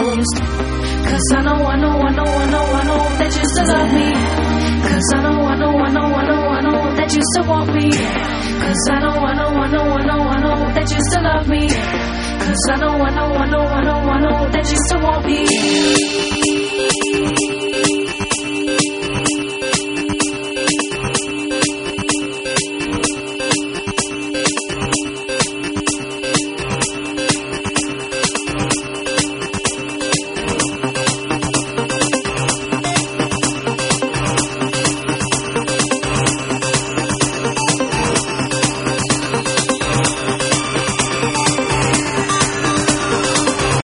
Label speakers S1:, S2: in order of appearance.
S1: knows. Cause I know that you still love me. Cause I know that you still want me. Cause I know that you still love me. Cause I know that you still want me.